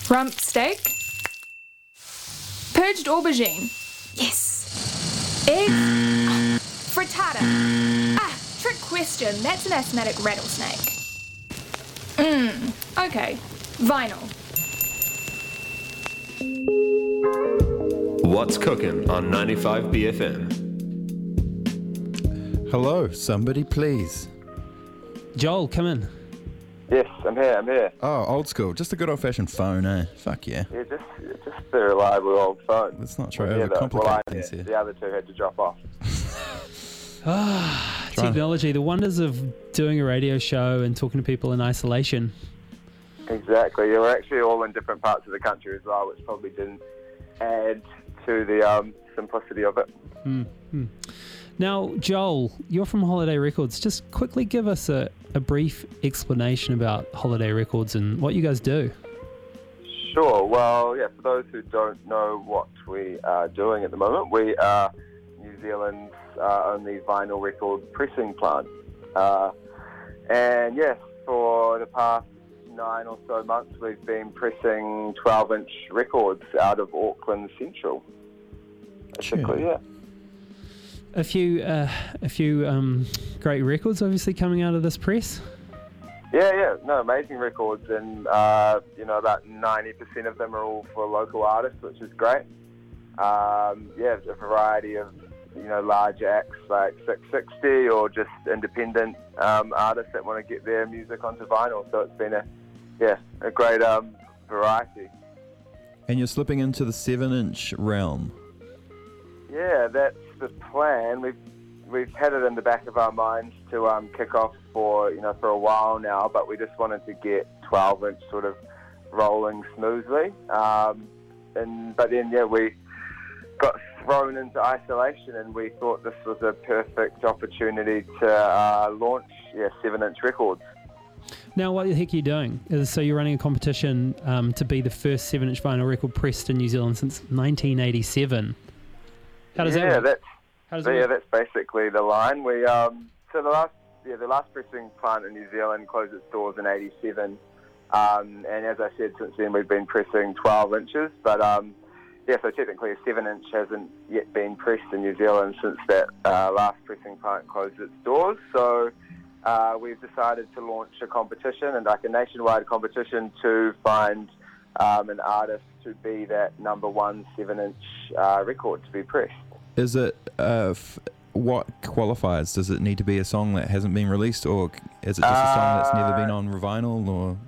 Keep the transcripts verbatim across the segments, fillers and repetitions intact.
Rump steak. Purged aubergine. Yes. Egg. Oh, frittata. Ah, trick question. That's an asthmatic rattlesnake. Mmm. Okay. Vinyl. What's cooking on ninety-five B F M? Hello, somebody please. Joel, come in. Yes, I'm here, I'm here. Oh, old school. Just a good old-fashioned phone, eh? Fuck yeah. Yeah, just just the reliable old phone. Let's not try to Yeah, the- overcomplicate well, I- things here. The other two had to drop off. Ah, Trying- technology, the wonders of doing a radio show and talking to people in isolation. Exactly. Yeah, we're actually all in different parts of the country as well, which probably didn't add to the um, simplicity of it. Mm-hmm. Now, Joel, you're from Holiday Records. Just quickly give us a, a brief explanation about Holiday Records and what you guys do. Sure. Well, yeah, for those who don't know what we are doing at the moment, we are New Zealand's uh, only vinyl record pressing plant. Uh, and yes, for the past nine or so months, we've been pressing twelve-inch records out of Auckland Central. Basically, yeah. A few, uh, a few um, great records, obviously, coming out of this press. Yeah, yeah, no, amazing records, and uh, you know, about ninety percent of them are all for local artists, which is great. Um, yeah, a variety of, you know, large acts like six sixty or just independent um, artists that want to get their music onto vinyl. So it's been a, yeah, a great um, variety. And you're slipping into the seven-inch realm. Yeah, that's the plan. We've we've had it in the back of our minds to um, kick off for you know for a while now, but we just wanted to get twelve-inch sort of rolling smoothly. Um, and but then yeah, we got thrown into isolation, and we thought this was a perfect opportunity to uh, launch yeah seven-inch records. Now, what the heck are you doing? Is- So you're running a competition um, to be the first seven-inch vinyl record pressed in New Zealand since nineteen eighty-seven. How does yeah, that work? that's How does so that yeah, work? that's basically the line. We um so the last yeah the last pressing plant in New Zealand closed its doors in eighty-seven, um, and as I said, since then we've been pressing twelve inches. But um, yeah, so technically a seven inch hasn't yet been pressed in New Zealand since that uh, last pressing plant closed its doors. So uh, we've decided to launch a competition, and like a nationwide competition, to find um, an artist to be that number one seven inch uh, record to be pressed. Is it, uh, f- what qualifies? Does it need to be a song that hasn't been released, or is it just a song that's never been on vinyl, or?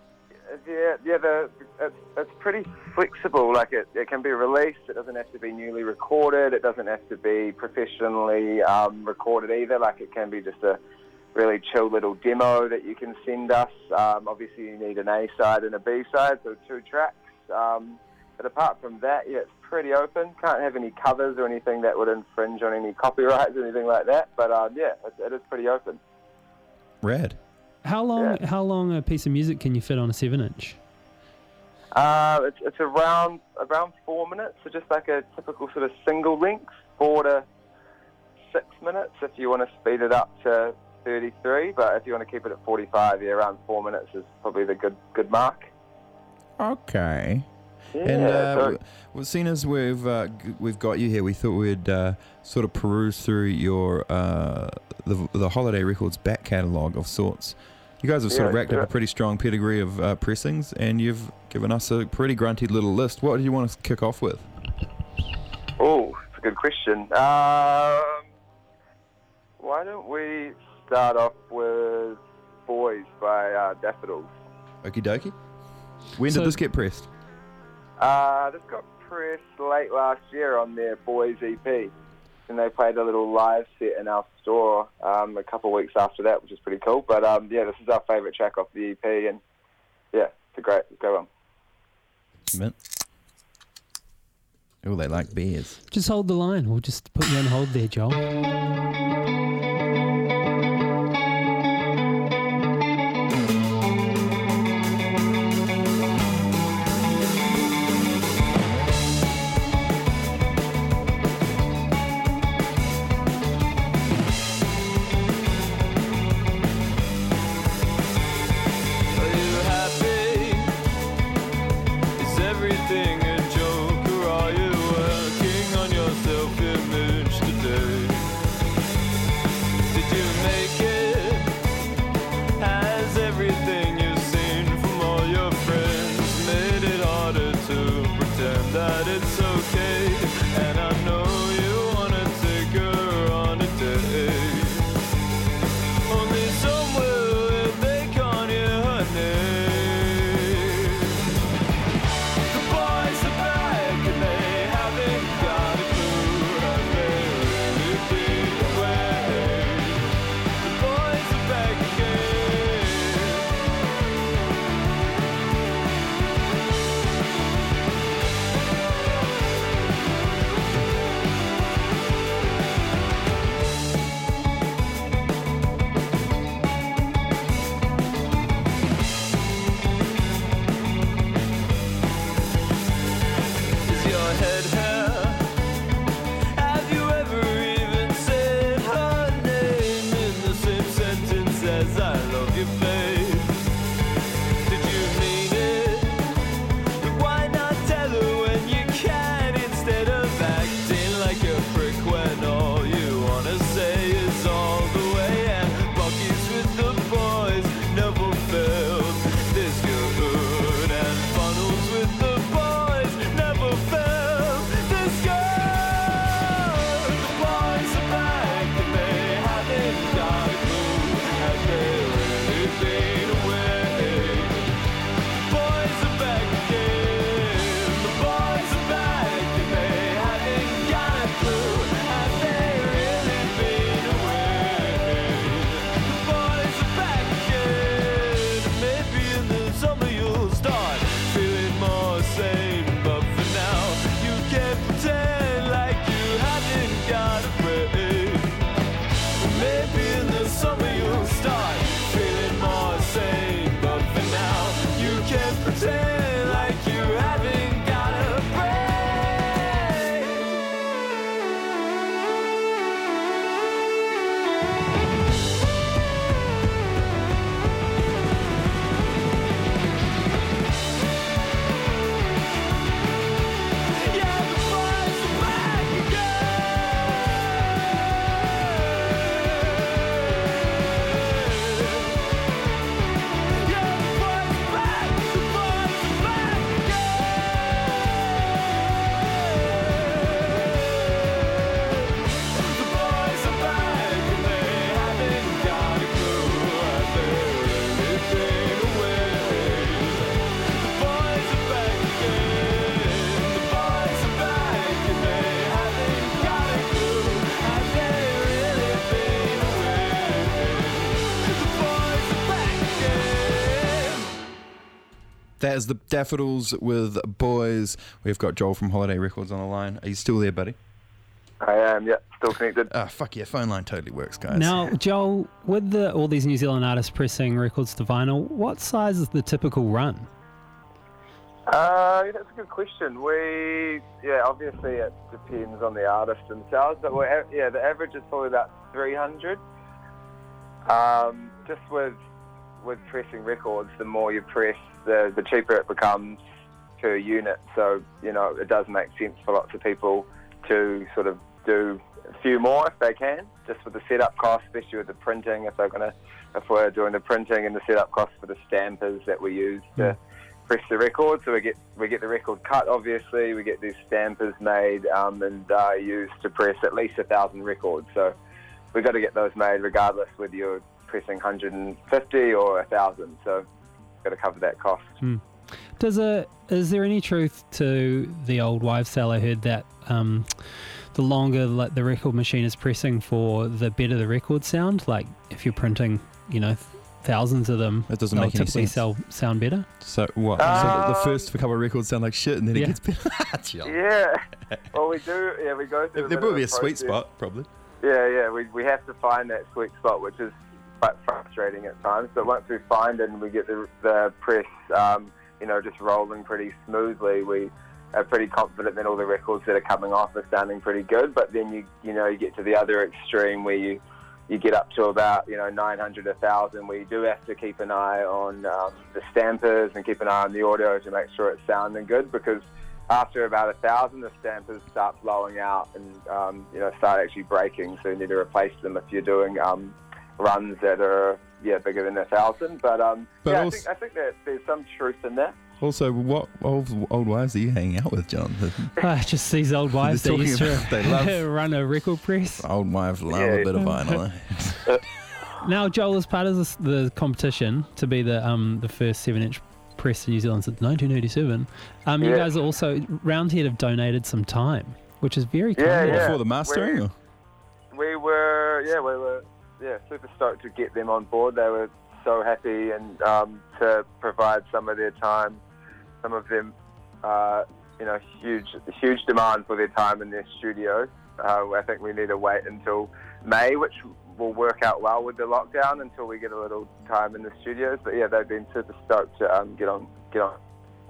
Yeah, yeah, the, it's, it's pretty flexible. Like it, it can be released. It doesn't have to be newly recorded. It doesn't have to be professionally um, recorded either. Like it can be just a really chill little demo that you can send us. Um, obviously, you need an A side and a B side, so two tracks. Um, but apart from that, yeah, it's pretty open. Can't have any covers or anything that would infringe on any copyrights or anything like that. But um, yeah, it, it is pretty open. Rad. How long? Yeah. How long a piece of music can you fit on a seven-inch? Uh, it's, it's around around four minutes, so just like a typical sort of single length, four to six minutes if you want to speed it up to thirty-three. But if you want to keep it at forty-five, yeah, around four minutes is probably the good good mark. Okay. Yeah, And uh, so- w- well, seeing as we've uh, g- we've got you here, we thought we'd uh, sort of peruse through your uh, the the Holiday Records back catalogue of sorts. You guys have sort of Yeah, racked up yeah. a pretty strong pedigree of uh, pressings, and you've given us a pretty grunty little list. What do you want to kick off with? Oh, it's a good question. Um, why don't we start off with Boys by uh, Daffodils? Okie dokie. When So- did this get pressed? Uh, this got pressed late last year on their Boys E P, and they played a little live set in our store um, a couple of weeks after that, which is pretty cool. But um, yeah, this is our favourite track off the E P, and yeah, it's a great, go on. Mint. Oh, they like beers. Just hold the line. We'll just put you on hold there, Joel. Are you happy That is the Daffodils with Boys. We've got Joel from Holiday Records on the line. Are you still there, buddy? I am, yeah, still connected. Ah, fuck yeah, phone line totally works, guys. Now, Joel, with the, all these New Zealand artists pressing records to vinyl, what size is the typical run? Uh, that's a good question. We, yeah, obviously it depends on the artist themselves, but we're, yeah, the average is probably about three hundred. Um, just with with pressing records, the more you press, the the cheaper it becomes per unit. So, you know, it does make sense for lots of people to sort of do a few more if they can, just with the setup cost, especially with the printing. If they're gonna, if we're doing the printing and the setup cost for the stampers that we use to Mm. press the record, so we get we get the record cut. Obviously, we get these stampers made um, and uh, used to press at least a thousand records. So we've got to get those made, regardless whether you're pressing one hundred fifty or a thousand. So got to cover that cost. Hmm. Does a is there any truth to the old wives' tale I heard that um, the longer like the record machine is pressing for, the better the records sound? Like if you're printing, you know, thousands of them, That doesn't they'll make any typically sense. sell, sound better. So what? Um, so the, the first couple of records sound like shit, and then Yeah. it gets better. Chill. Yeah. Well, we do. Yeah, we go through. There bit will of be a sweet process. spot, probably. Yeah, yeah. We we have to find that sweet spot, which is quite frustrating at times. But once we find it and we get the the press, um, you know, just rolling pretty smoothly, we are pretty confident that all the records that are coming off are sounding pretty good. But then you you know you get to the other extreme where you you get up to about you know nine hundred, one thousand. We do have to keep an eye on um, the stampers and keep an eye on the audio to make sure it's sounding good, because after about a thousand, the stampers start blowing out and um, you know start actually breaking. So you need to replace them if you're doing um, runs that are yeah bigger than a thousand. But um, But yeah, also- I think I think that there's some truth in that. Also, what old, old wives are you hanging out with, John? Ah, just these old wives that They're used talking to about- they love- run a record press. Old wives love Yeah. a bit of vinyl. eh? Now, Joel, as part of this, the competition to be the um the first seven-inch press in New Zealand since nineteen eighty-seven, um, you Yeah. guys are also Roundhead have donated some time, which is very kind. Yeah, of you. yeah. For the mastering? We- or- We were, yeah, we were, yeah, super stoked to get them on board. They were so happy and um, to provide some of their time. Some of them, uh, you know, huge, huge demand for their time in their studios. Uh, I think we need to wait until May, which will work out well with the lockdown until we get a little time in the studios. But yeah, they've been super stoked to um, get on, get on.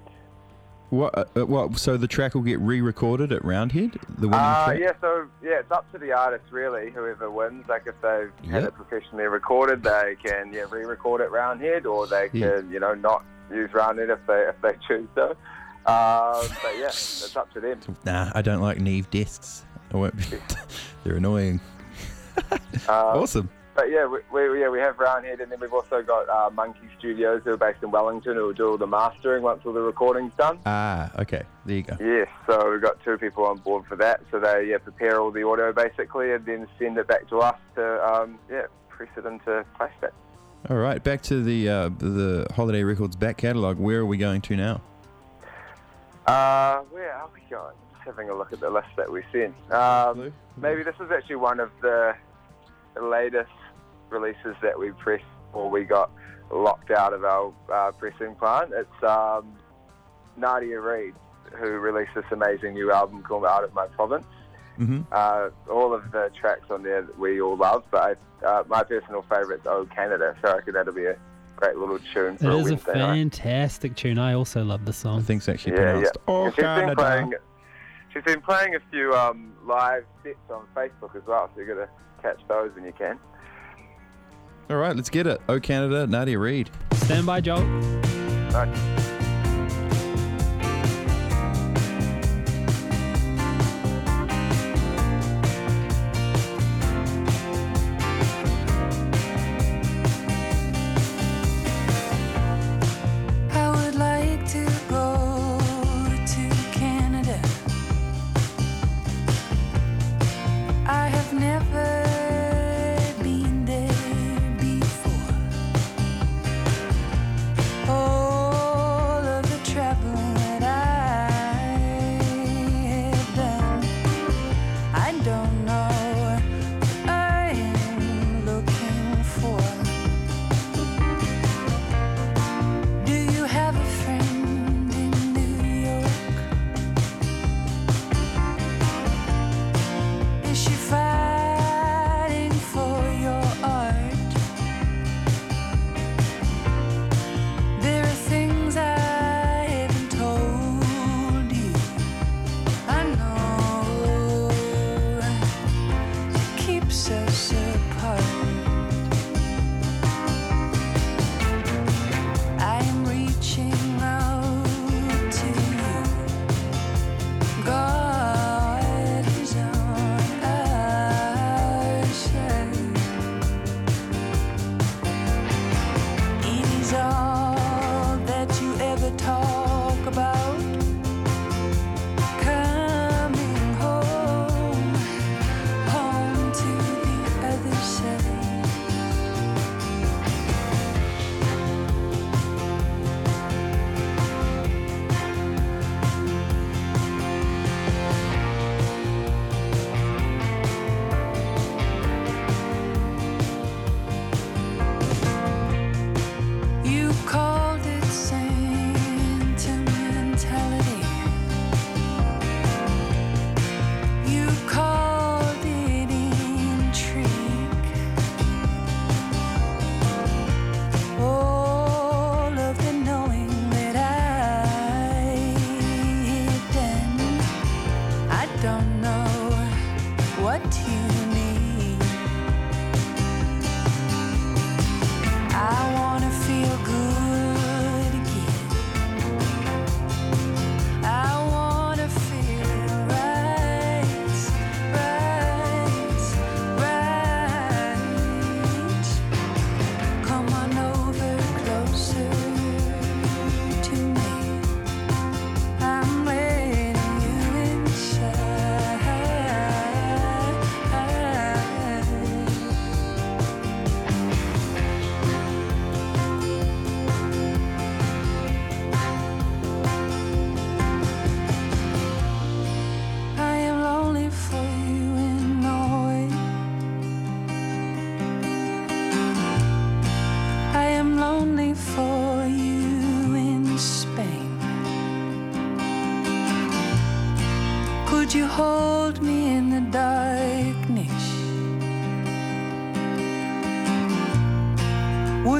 What? Uh, uh, what? So the track will get re-recorded at Roundhead? The winning Uh, track? yeah, so yeah, it's up to the artist really. Whoever wins, like if they've had Yep. it professionally recorded, they can yeah re-record it Roundhead, or they can Yeah. you know not use Roundhead if they if they choose to. Um, but yeah, it's up to them. Nah, I don't like Neve desks. I won't be. They're annoying. Um, Awesome. But yeah, we, we yeah we have Roundhead, and then we've also got uh, Monkey Studios, who are based in Wellington, who will do all the mastering once all the recording's done. Ah, okay. There you go. Yes, so we've got two people on board for that. So they yeah prepare all the audio basically, and then send it back to us to um, yeah press it into plastic. All right, back to the uh, the Holiday Records back catalogue. Where are we going to now? Uh, where are we going? Just having a look at the list that we sent. Um, maybe this is actually one of the, the latest releases that we pressed or we got locked out of our uh, pressing plant. It's um, Nadia Reid, who released this amazing new album called Out of My Province. Mm-hmm. Uh, all of the tracks on there that we all love, but I, uh, my personal favourite is Oh Canada, so I reckon that'll be a great little tune for It a is a Wednesday night. fantastic tune. I also love the I song. think it's actually Yeah, pronounced yeah. Oh And she's been Canada. playing. She's been playing a few um, live sets on Facebook as well, so you got to catch those when you can. All right, let's get it. Oh Canada, Nadia Reid. Stand by, Joel. Right. I would like to go to Canada. I have never been there before. Oh,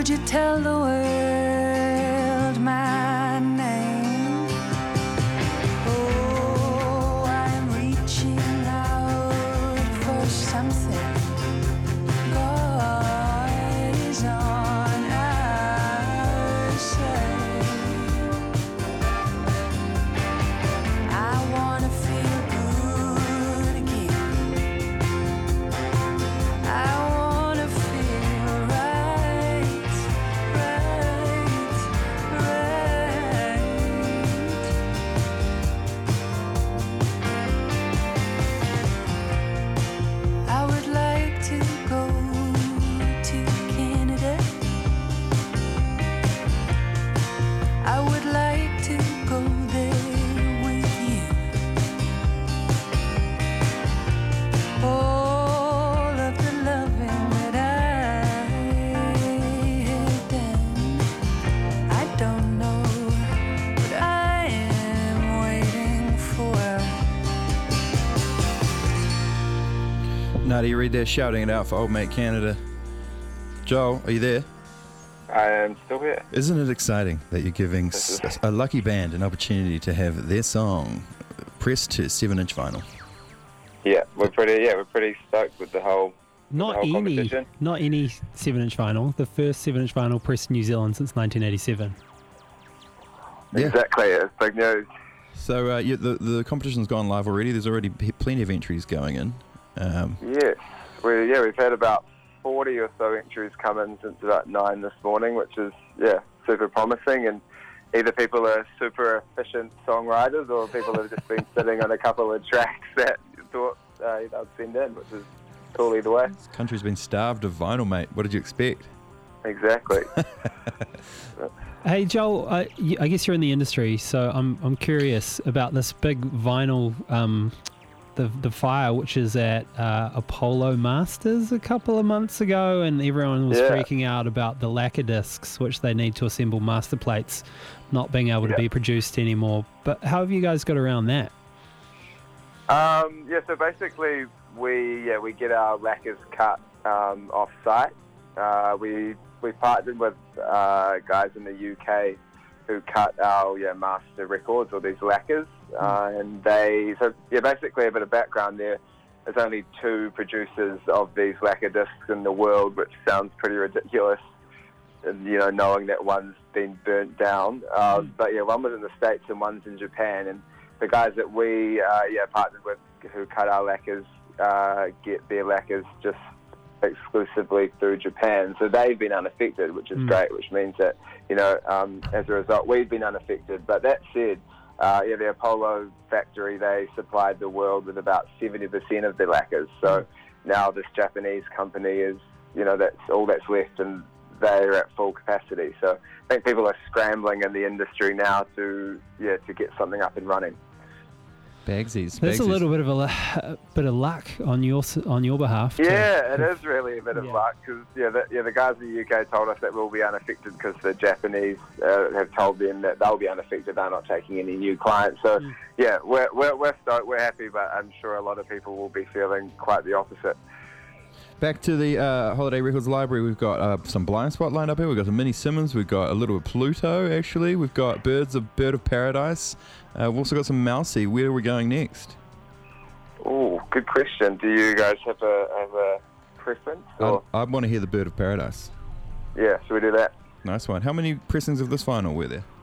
Would you tell the world my name? Oh, I'm reaching out for something. God is on our side. I wanna feel good again. I wanna feel right, right, right. I would like to go to Canada. I would like to go there with you. All of the loving that I have done, I don't know what I am waiting for. Nadia Reid there shouting it out for Old Mate Canada. Joel, are you there? I am still here. Isn't it exciting that you're giving s- a lucky band an opportunity to have their song pressed to seven-inch vinyl? Yeah, we're pretty. Yeah, we're pretty stoked with the whole. Not the whole any, competition. not any seven-inch vinyl. The first seven-inch vinyl pressed in New Zealand since nineteen eighty-seven. Yeah. Exactly, it's big news. So uh, yeah, the the competition's gone live already. There's already p- plenty of entries going in. Um, Yes, we yeah we've had about forty or so entries come in since about nine this morning, which is yeah super promising. And either people are super efficient songwriters, or people have just been sitting on a couple of tracks that you thought uh, they'd send in, which is cool either way. this country's been starved of vinyl, mate. What did you expect? Exactly. Hey Joel, I, y- I guess you're in the industry, so I'm I'm curious about this big vinyl, um, the the fire, which is at uh, Apollo Masters a couple of months ago, and everyone was Yeah. freaking out about the lacquer discs, which they need to assemble master plates, not being able to Yeah. be produced anymore. But how have you guys got around that? Um, yeah, so basically we yeah we get our lacquers cut um, off site. Uh, we we partnered with uh, guys in the U K who cut our yeah master records, or these lacquers, uh, and they so yeah basically a bit of background there. There's only two producers of these lacquer discs in the world, which sounds pretty ridiculous. And, you know, knowing that one's been burnt down, uh, Mm. but yeah, one was in the States and one's in Japan, and the guys that we uh, yeah partnered with who cut our lacquers uh, get their lacquers just exclusively through Japan, so they've been unaffected, which is Mm. great, which means that, you know, um, as a result, we've been unaffected. But that said, uh, yeah, the Apollo factory, they supplied the world with about seventy percent of their lacquers, so now this Japanese company is, you know, that's all that's left, and they're at full capacity. So I think people are scrambling in the industry now to, yeah, to get something up and running. Bagsies. There's a Bagsies. little bit of a, la- a bit of luck on your s- on your behalf. to- Yeah, it is really a bit of Yeah. luck, because yeah, the, yeah, the guys in the U K told us that we'll be unaffected because the Japanese uh, have told them that they'll be unaffected. They're not taking any new clients. So Mm. yeah, we're we're we're stoked, we're happy, but I'm sure a lot of people will be feeling quite the opposite. Back to the uh, Holiday Records library, we've got uh, some Blind Spot lined up here. We've got some Minnie Simmons. We've got a little Pluto, actually. We've got Birds of Bird of Paradise. Uh, we've also got some Mousy. Where are we going next? Oh, good question. Do you guys have a have a preference? I, Or I want to hear the Bird of Paradise. yeah, should we do that? Nice one. How many pressings of this vinyl were there?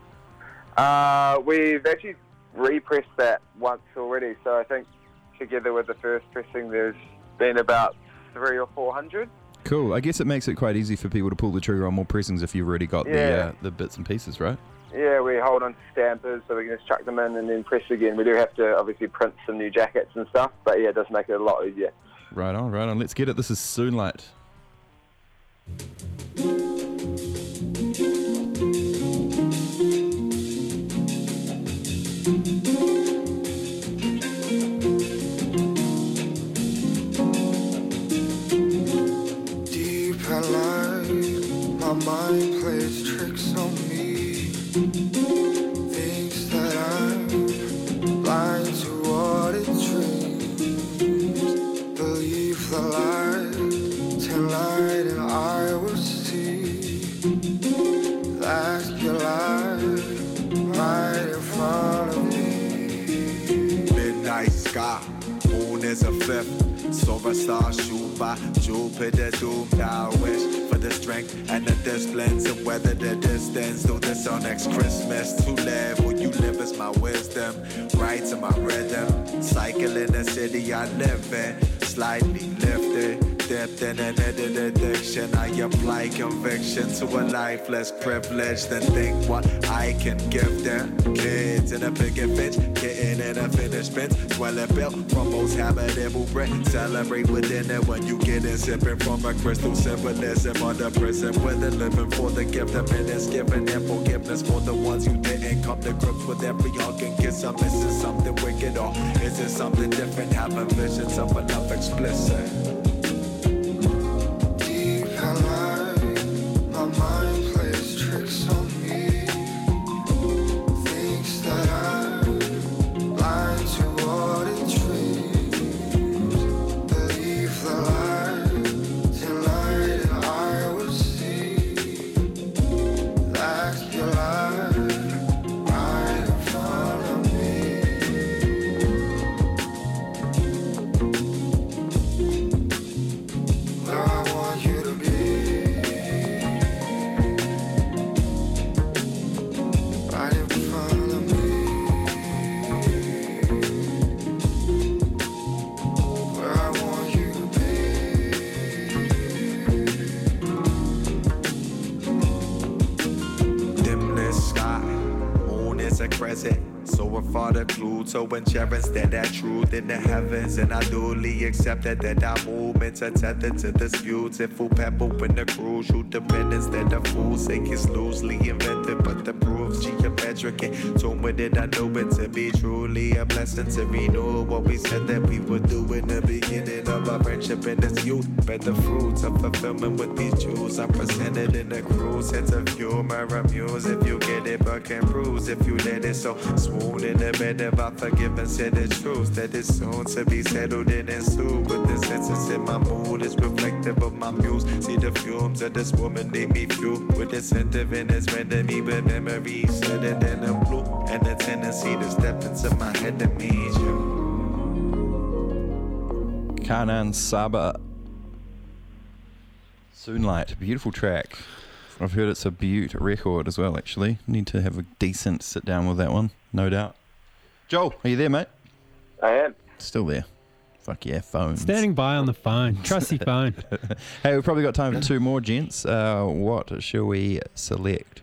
Uh, we've actually repressed that once already, so I think together with the first pressing, there's been about three or four hundred. Cool. I guess it makes it quite easy for people to pull the trigger on more pressings if you've already got the Yeah. uh, the bits and pieces, right? Yeah, we hold on to stampers so we can just chuck them in and then press again. We do have to obviously print some new jackets and stuff, but yeah, it does make it a lot easier. Right on, right on. Let's get it. This is Soonlight. Deep at night, my mind plays tricks on me. Thinks that I'm blind to what it dreams. Believe the lie, tell here's a fifth. Solar star shoot by Jupiter, doomed. I wish for the strength and the disciplines to weather the distance. Do this on next Christmas. To live, will you live as my wisdom? Right to my rhythm. Cycle in the city I live in. Slightly lifted. Dipped in an ended addiction. I apply conviction to a life less privileged than think what I can give them. Kids in a picket fence, getting in a finished bench. Dwelling built from most habitable brick. Celebrate within it when you get it. Sipping from a crystal symbolism under prison. With it living for the gift of minutes. Giving and forgiveness for the ones who didn't come to grips with every hug and kiss. I'm missing something wicked, or is it something different? Having visions of enough explicit. My mind plays tricks on me. Thinks that I'm blind to what it dreams. Believe the light tonight, and I will see that you lie right in front of me. Where I want you to be. Right in front of me, where I want you to be. Dimless sky, moon is a crescent. So if all the Pluto and Charon's that that truth in the heavens, and I duly accepted that our movements are tethered to this beautiful pebble in the crucial dependence that the fool's sake is loosely invented, but the proof's geometric and tuned with it. I know it to be truly a blessing to renew what we said that we would do in the beginning of our friendship in this youth. But the fruits of fulfillment with these jewels are presented in a cruel sense of humor. Amuse if you get it, but can bruise if you let it. So swoon in the bed of our forgiven, said the truth that is soon to be settled and ensued. With the senses in my mood is reflective of my muse. See the fumes of this woman, they me fuel with incentive and it's meant to me with memories setting in the blue and the tendency to step into my head to meet you. Kanan Saba. Soonlight, beautiful track. I've heard it's a beaut record as well, actually. Need to have a decent sit down with that one, no doubt. Joel, are you there, mate? I am. Still there. Fuck yeah, phone. Standing by on the phone. Trusty phone. Hey, we've probably got time for two more, gents. Uh, what shall we select?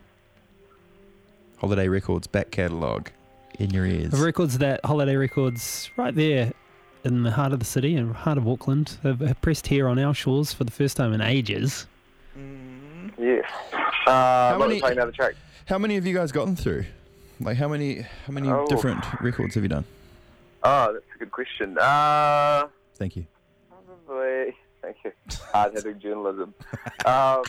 Holiday Records back catalogue in your ears. The records that Holiday Records, right there in the heart of the city and heart of Auckland, have, have pressed here on our shores for the first time in ages. Yes. Uh, How what many- was another track? How many have you guys gotten through? Like, how many how many Oh. different records have you done? Oh, that's a good question. Uh, Thank you. probably. Thank you. Hard-hitting journalism. Um,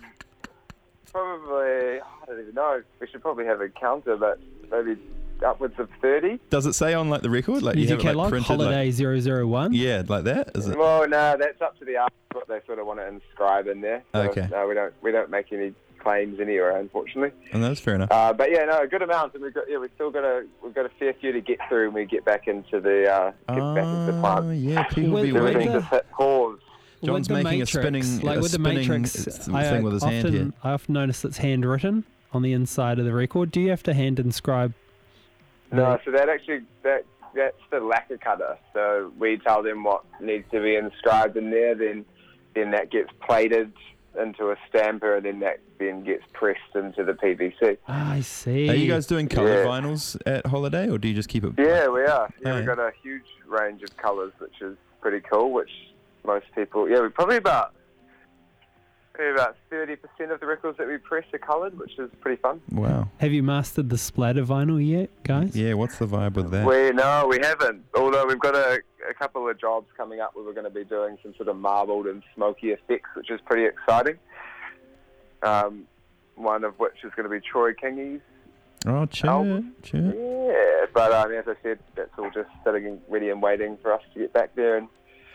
probably. I don't even know. We should probably have a counter, but maybe upwards of thirty. Does it say on like the record? Like you Is your have it like catalogue printed? Holiday Like, zero zero one? yeah, like that? Is it? Well, no, that's up to the artist what they sort of want to inscribe in there. So, Okay. No, we don't. We don't make any claims anywhere, unfortunately. And that's fair enough. Uh, but yeah, no, a good amount, and we've got yeah, we've still got a we've got a fair few to get through, and we get back into the uh, get back into the Oh, plant. yeah, people With- be with Everything waiting. the- just hit pause. John's With the making a Matrix, spinning, like a with the spinning Matrix, thing I, with his often, hand here. I often notice it's handwritten on the inside of the record. Do you have to hand inscribe? No, so that actually that that's the lacquer cutter. So we tell them what needs to be inscribed in there, then then that gets plated into a stamper, and then that then gets pressed into the P V C. Ah, I see. Are you guys doing coloured Yeah. vinyls at Holiday, or do you just keep it? Yeah, we are. Yeah, Oh, we've yeah. got a huge range of colours, which is pretty cool. Which most people, yeah, we probably about maybe about thirty percent of the records that we press are coloured, which is pretty fun. Wow. Have you mastered the splatter vinyl yet, guys? Yeah, what's the vibe with that? We no, we haven't. Although we've got a, a couple of jobs coming up where we're going to be doing some sort of marbled and smoky effects, which is pretty exciting. Um, one of which is going to be Troy Kingy's. Oh, chirp, album. chirp. Yeah, but um, as I said, that's all just sitting ready and waiting for us to get back there and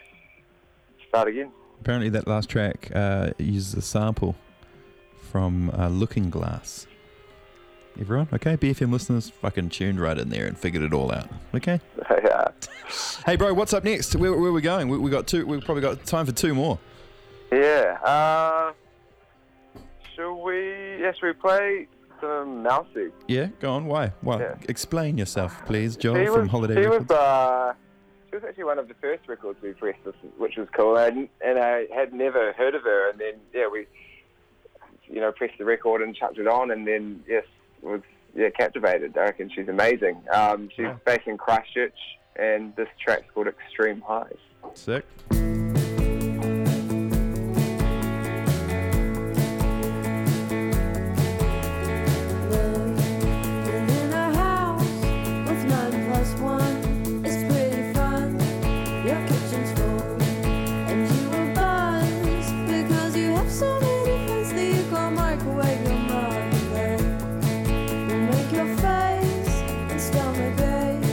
start again. Apparently that last track uh, uses a sample from uh, Looking Glass. Everyone, okay? B F M listeners fucking tuned right in there and figured it all out. Okay? Yeah. Hey, bro, what's up next? Where, where are we going? We, we got two. We've probably got time for two more. Yeah. Uh, should we? Yeah, should we play some Mousy? Yeah, go on. Why? Why? Yeah. Explain yourself, please, Joel She from was, Holiday she Records. was, uh, she was actually one of the first records we pressed, which was cool. And, and I had never heard of her, and then yeah, we, you know, pressed the record and chucked it on, and then yes, was yeah captivated. I reckon she's amazing. Um, she's Yeah. based in Christchurch, and this track's called Extreme Highs. Sick. In a house with nine plus one, it's pretty fun. Your kitchen's full, and you will buzz because you have so many friends that you can't microwave your mother. You make your face and stomach ache.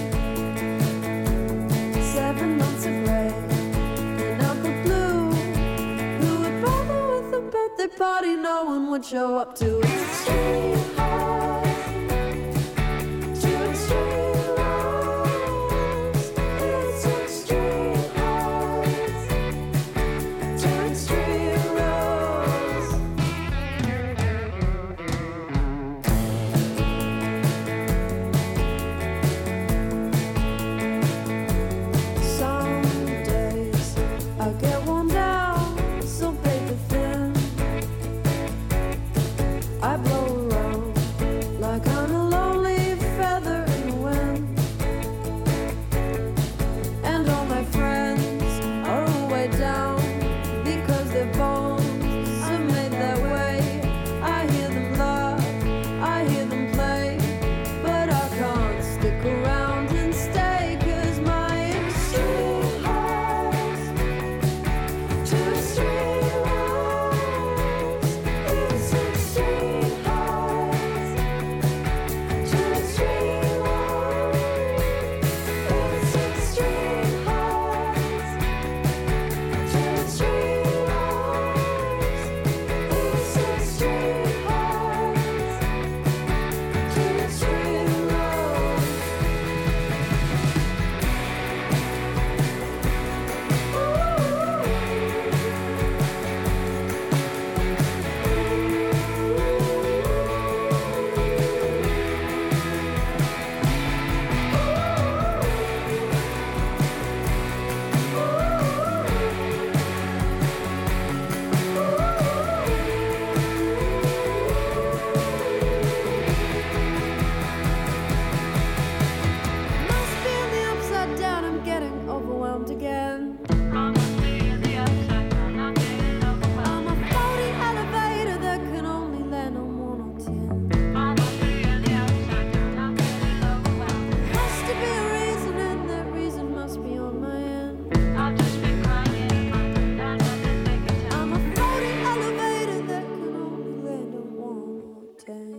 Seven months of rain, and out the blue, who would bother with a birthday party no one would show up to? Extreme highs. Some days I get worn down, so paper thin. I blow around like I'm a lonely feather in the wind. And all my friends are all way down because their bones are made that way. I hear them laugh, I hear them play, but I can't stick around and stay 'cause my extreme highs, too extreme highs, it's extreme highs, too extreme highs, it's extreme highs, too extreme highs, it's extreme highs, too extreme lows. Must be in the upside down, I'm getting overwhelmed again. I'm a floating elevator that can only land on one or ten. Has to be a reason, and that reason must be on my end. I'm a floating elevator that can only land on one or ten.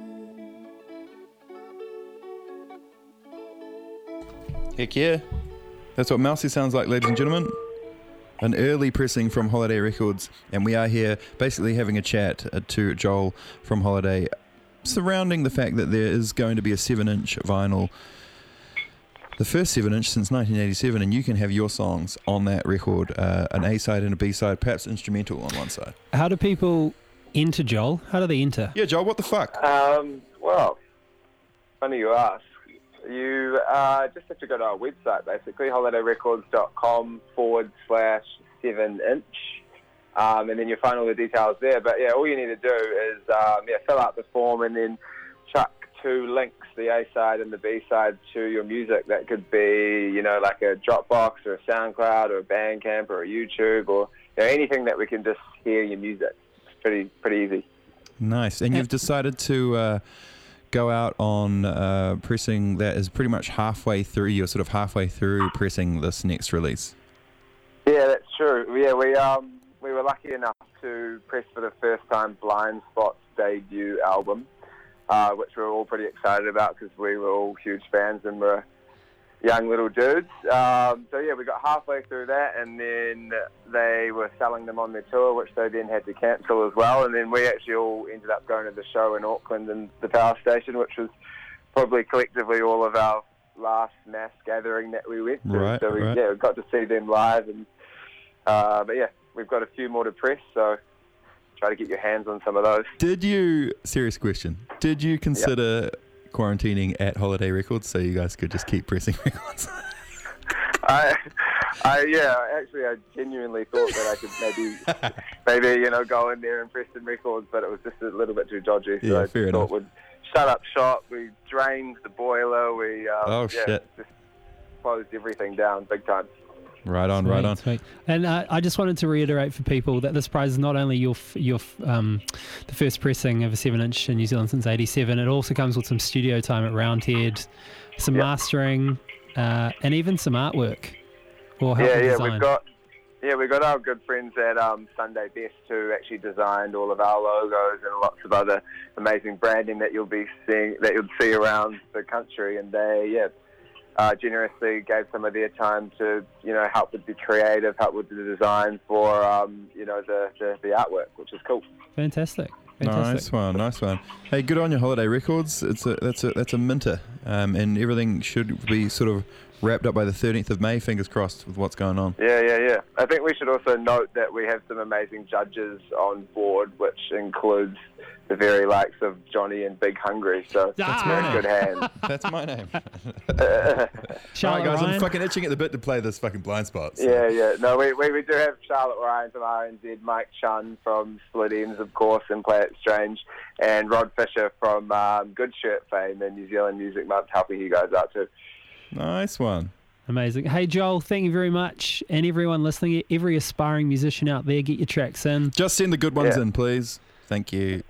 Heck yeah. That's what Mousy sounds like, ladies and gentlemen. An early pressing from Holiday Records, and we are here basically having a chat uh, to Joel from Holiday surrounding the fact that there is going to be a seven inch vinyl, the first seven inch since nineteen eighty-seven, and you can have your songs on that record, uh, an A side and a B side, perhaps instrumental on one side. How do people enter, Joel? How do they enter? Yeah, Joel, what the fuck? Um, well, funny you ask. You uh, just have to go to our website, basically, holidayrecords.com forward slash seven inch. Um, and then you'll find all the details there. But, yeah, all you need to do is um, yeah, fill out the form and then chuck two links, the A side and the B side, to your music. That could be, you know, like a Dropbox or a SoundCloud or a Bandcamp or a YouTube or you know, anything that we can just hear your music. It's pretty, pretty easy. Nice. And you've decided to uh, go out on uh, pressing that is pretty much halfway through, you're sort of halfway through pressing this next release. Yeah, that's true. Yeah, we um we were lucky enough to press for the first time Blind Spot's debut album, uh, which we were all pretty excited about because we were all huge fans and were, young little dudes. Um, so yeah, we got halfway through that, and then they were selling them on their tour, which they then had to cancel as well. And then we actually all ended up going to the show in Auckland and the Power Station, which was probably collectively all of our last mass gathering that we went to. Right, so we, right. yeah, we got to see them live, and uh, but yeah, we've got a few more to press. So try to get your hands on some of those. Did you, serious question, did you consider quarantining at Holiday Records so you guys could just keep pressing records? I, I, yeah, actually, I genuinely thought that I could maybe, maybe, you know, go in there and press some records, but it was just a little bit too dodgy. So Yeah, I fair thought enough. we'd shut up shop. We drained the boiler. We, um, Oh, yeah, shit. just closed everything down big time. Right on, Sweet, right on. sweet. And uh, I just wanted to reiterate for people that this prize is not only your f- your f- um, the first pressing of a seven inch in New Zealand since eighty-seven. It also comes with some studio time at Roundhead, some Yep. mastering, uh, and even some artwork or help Yeah, with yeah, design. we've got, yeah, we've got our good friends at um, Sunday Best who actually designed all of our logos and lots of other amazing branding that you'll be seeing, that you'll see around the country, and they, yeah. Uh, generously gave some of their time to, you know, help with the creative, help with the design for, um, you know, the, the, the artwork, which is cool. Fantastic. Nice Fantastic. one, nice one. Hey, good on your Holiday Records. It's a that's a that's a minter, um, and everything should be sort of wrapped up by the thirteenth of May. Fingers crossed with what's going on. Yeah, yeah, yeah. I think we should also note that we have some amazing judges on board, which includes the very likes of Johnny and Big Hungry. So That's we're in my good hands. That's my name. Charlotte Alright, guys, Ryan. I'm fucking itching at the bit to play this fucking blind spot. so- Yeah, yeah. No, we, we, we do have Charlotte Ryan from R N Z, Mike Chun from Split Ends, of course, and Play It Strange, and Rod Fisher from um, Good Shirt fame and New Zealand Music Month, helping you guys out too. Nice one. Amazing. Hey, Joel, thank you very much. And everyone listening, every aspiring musician out there, get your tracks in. Just send the good ones Yeah. in, please. Thank you.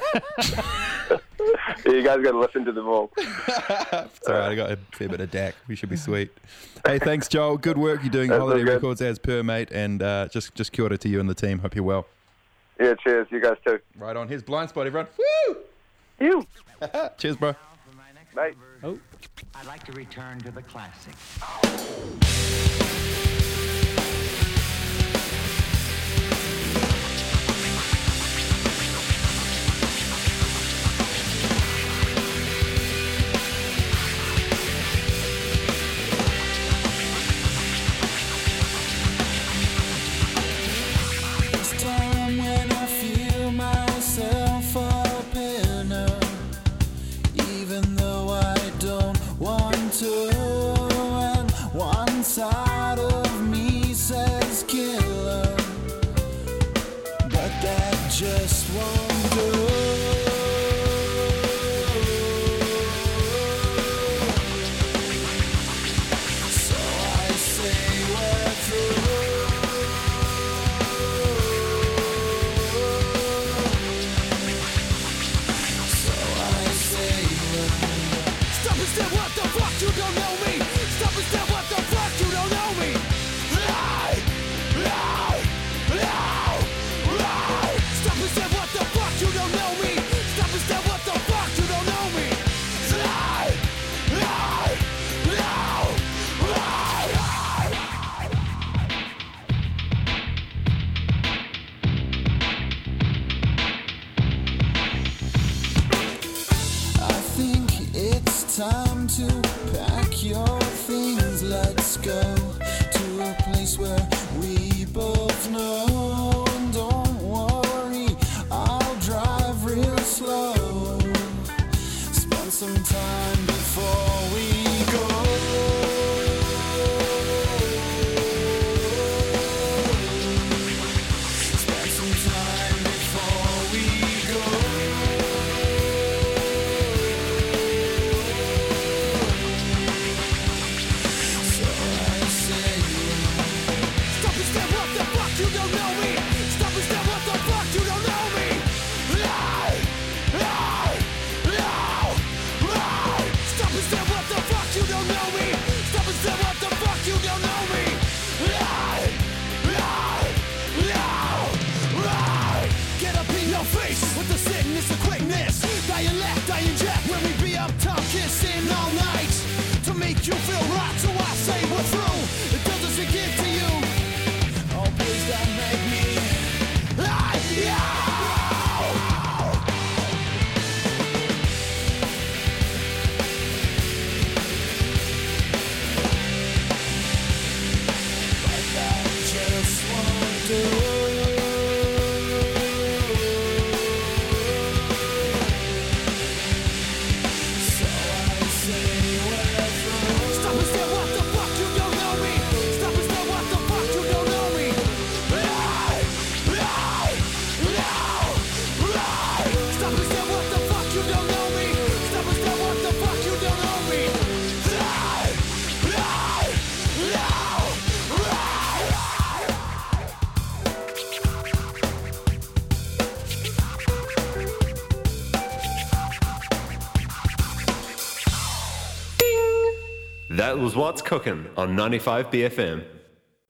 Yeah, you guys got to listen to them all. It's alright, I got a fair bit of D A C. We should be sweet. Hey, thanks, Joel. Good work. You're doing That's Holiday all good. Records as per, mate. And uh, just just kia ora to you and the team. Hope you're well. Yeah, cheers. You guys too. Right on. Here's Blind Spot, everyone. Woo! You. Cheers, bro. Mate. Oh. I'd like to return to the classic. This time when I feel myself a pinner, even though I don't want to, and one side of me says killer, but that just won't do. So I say we're through. So I say stop and step, what the fuck, you don't know me. Stop and step, what the fuck, you don't know me. Lie, lie, lie, lie. Stop and step, what the fuck, you don't know me. Stop and step, what the fuck, you don't know me. Lie, lie, lie, lie, lie. I think it's time to pack your things. Let's go to a place where we both know. And don't worry, I'll drive real slow. Spend some time before we go. Spend some time before we go. So I say, stop and step, what the fuck, you don't know me. Stop and step, what the fuck, you don't know me. Lie, lie, lie, lie. Stop and step, what the fuck. That was What's Cooking on ninety-five B F M.